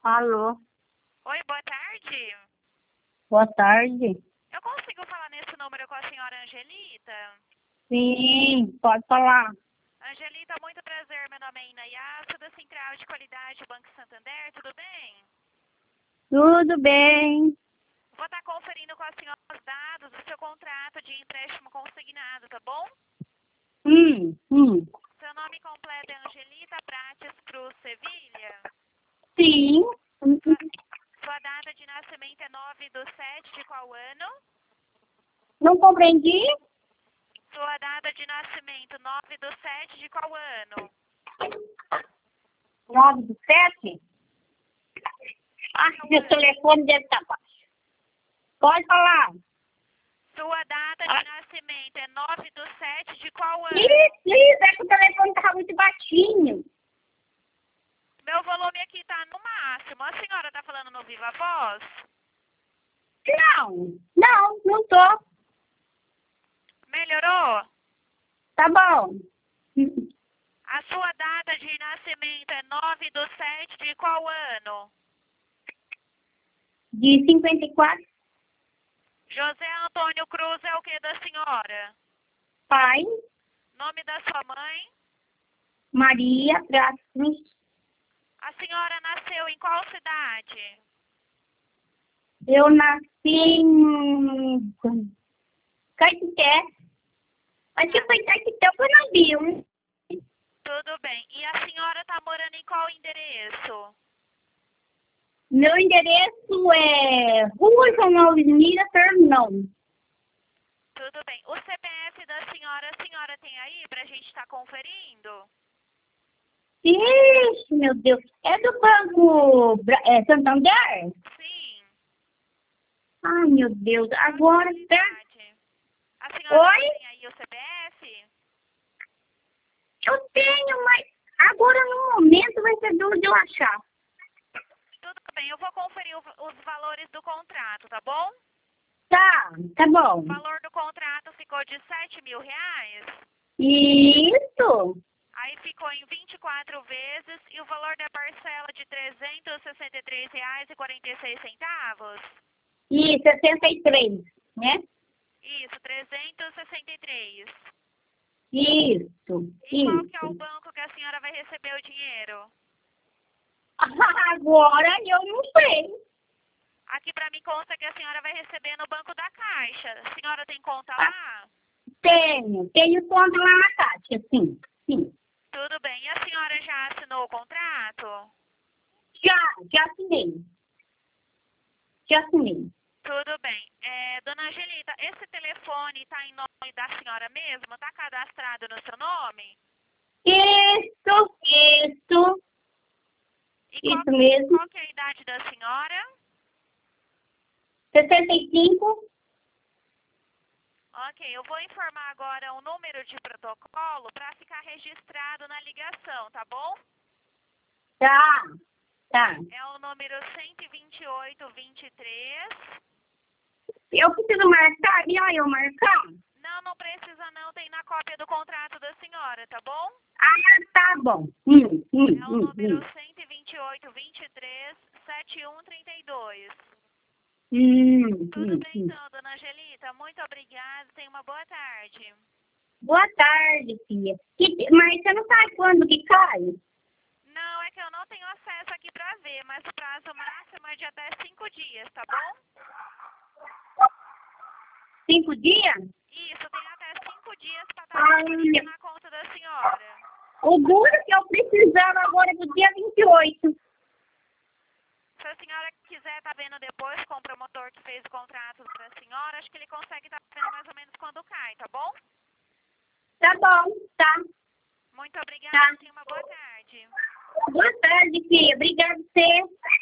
Alô, Oi, boa tarde. boa tarde. Eu consigo falar nesse número com a senhora Angelita? Sim, pode falar. Angelita, muito prazer. Meu nome é Inayá, da Central de Qualidade Banco Santander. Tudo bem? Tudo bem? Vou estar conferindo com a senhora os dados do seu contrato de empréstimo consignado, tá bom? Hum, hum. Seu nome completo é Angelita Prates Cruz Sevilha. Sim. Sua data de nascimento é 9/7 de qual ano? Não compreendi? Sua data de nascimento, 9/7 de qual ano? 9/7? Acho que o telefone deve estar baixo. Pode falar. Sua data de nascimento é 9/7 de qual ano? Isso, é que o telefone estava muito baixinho. Meu volume aqui tá no máximo. A senhora tá falando no Viva Voz? Não tô. Melhorou? Tá bom. A sua data de nascimento é 9/7 de qual ano? De 54, José Antônio Cruz é o que da senhora? pai, Nome da sua mãe? Maria Pratos. A senhora nasceu em qual cidade? Eu nasci em Caetité. Acho que foi Caetité ou foi Navio. Tudo bem. E a senhora tá morando em qual endereço? Meu endereço é Rua João Alves Mira, Fernão. Tudo bem. O CPF da senhora, a senhora tem aí pra gente estar conferindo? Ixi, meu Deus. É do Banco Santander? Sim. Ai, meu Deus. Agora, A senhora Oi? tem aí o CPF? Eu tenho, mas agora no momento vai ser duro de eu achar. Tudo bem, eu vou conferir os valores do contrato, tá bom? Tá bom. O valor do contrato ficou de R$7.000. Isso. Aí ficou em 24 vezes e o valor da parcela de R$363,46. E 63, né? Isso, 363. Isso. E qual que é o Isso. banco que a senhora vai receber o dinheiro? Agora eu não sei. Aqui pra mim consta que a senhora vai receber no Banco da Caixa. A senhora tem conta lá? Tenho conta lá na Caixa, sim. Tudo bem. E a senhora já assinou o contrato? Já assinei. Tudo bem. Dona Angelita, esse telefone está em nome da senhora mesmo? Está cadastrado no seu nome? Isso. E Isso mesmo. qual que é a idade da senhora? 65. Ok, eu vou informar agora o número de protocolo para ficar registrado na ligação, tá bom? Tá. É o número 12823. Eu preciso marcar? E aí eu marcar? Não precisa não, tem na cópia do contrato da senhora, tá bom? Tá bom. É o número 12823 7132. Tudo bem então, dona Angelita. Muito obrigada. Tenha uma boa tarde. Boa tarde, filha. Mas você não sabe quando que cai? Não, é que eu não tenho acesso aqui pra ver, mas o prazo máximo é de até 5 dias, tá bom? 5 dias? Isso, tem até 5 dias pra estar disponível na conta da senhora. O duro que eu precisava agora é do dia 28. Se a senhora quiser estar vendo depois com o promotor que fez o contrato pra senhora, acho que ele consegue estar vendo mais ou menos quando cai, tá bom? Tá bom, tá. Muito obrigada, tenha uma boa tarde. Boa tarde, filha. Obrigada a você.